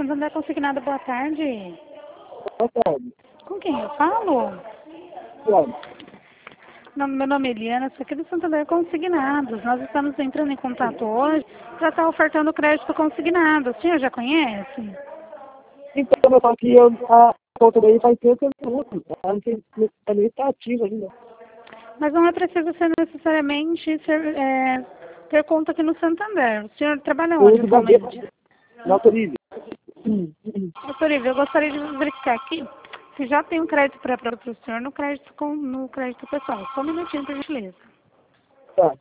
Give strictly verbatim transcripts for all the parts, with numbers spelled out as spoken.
Santander Consignado, boa tarde. Boa tarde. Com quem eu falo? Claro. Não, meu nome é Eliana, sou aqui do Santander Consignados. Nós estamos entrando em contato hoje para estar ofertando crédito consignado. O senhor já conhece? Então, só que eu, a conta daí faz tempo que eu não uso. Ela não tem- ela nem está ativa ainda. Mas não é preciso ser necessariamente ser, é, ter conta aqui no Santander. O senhor trabalha Eu onde uso da atualmente? na Autolívia. Doutor Ivo, eu gostaria de verificar aqui se já tem um crédito para o senhor no crédito, com, no crédito pessoal. Só um minutinho, por gentileza. Tá.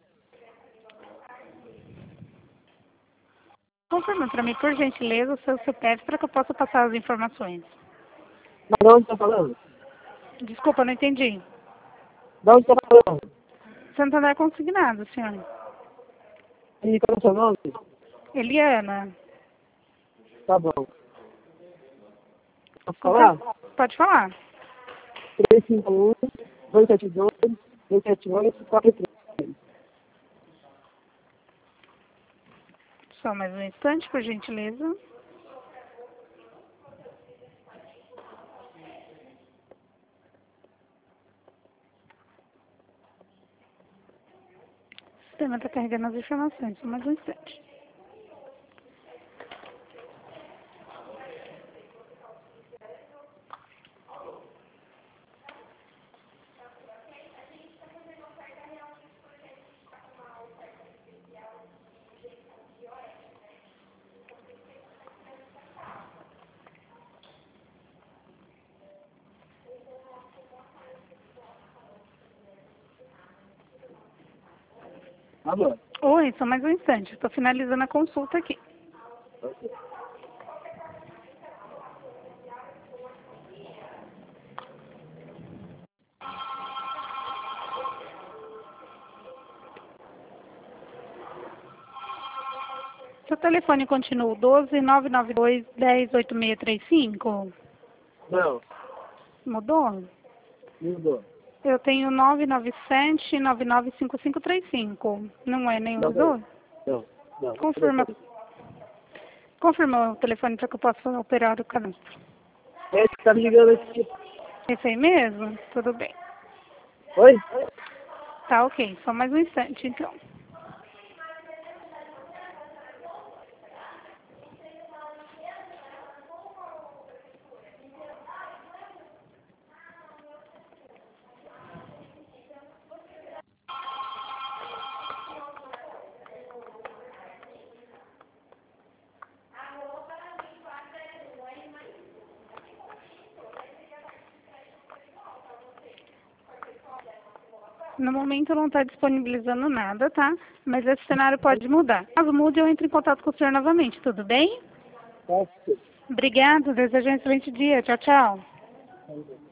Confirma para mim, por gentileza, o seu C P F para que eu possa passar as informações. Mas de onde está falando? Desculpa, não entendi. De onde está falando? Santander Consignado, senhor. E qual é o seu nome? Eliana. Tá bom. Posso Confirma. falar? Pode falar. três cinco um, dois sete dois, dois sete oito, quatro três. Só mais um instante, por gentileza. O sistema está carregando as informações. Só mais um instante. Alô? Oi, só mais um instante. Estou finalizando a consulta aqui. Seu telefone continua o doze, nove nove dois, dez, oito seis três cinco? Não, Mudou? mudou. Eu tenho nove nove sete, nove nove cinco cinco três cinco. Não é nenhum Não, dos dois? não, não. Confirma. Confirma o telefone para que eu possa operar o cadastro. Esse que tá me ligando aqui. Esse aí mesmo? Tudo bem. Oi? Tá ok. Só mais um instante, então. No momento não está disponibilizando nada, tá? Mas esse cenário pode mudar. Caso mude, eu entro em contato com o senhor novamente, tudo bem? Tá. Obrigado, desejo um excelente dia. Tchau, tchau.